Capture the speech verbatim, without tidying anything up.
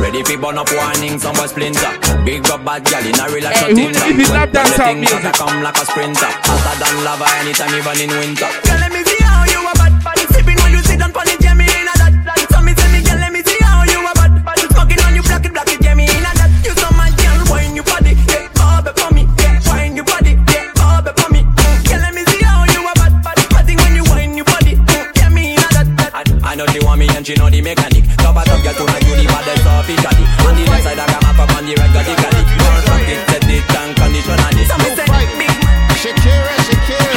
Ready for burn up warning, some boy splinter. Big up bad gal in a real action Hey, who is it not that sound music? When come like a sprinter, hotter than lava anytime even in winter. Girl, let me see how you a bad, bad. Sipping when you sit down, pon it, yeah, me in a that, that. So me say me, girl, let me see how you a bad, bad. Smoking on you, black it, black it, yeah, me in a that. You so mad, girl, wine your body, yeah, bob it for me, yeah, wine your body, yeah, bob it for me. Girl, let me see how you a bad, bad. Fatting when you wine your body, yeah, me in a that, that. I, I know she want me and she know the mechanic. Top a top girl tonight, you the baddest officially. On the left side, I got my pop on the right, got the galley. Don't rock it, set it, and condition on it. So me say, big man, Shakira, Shakira.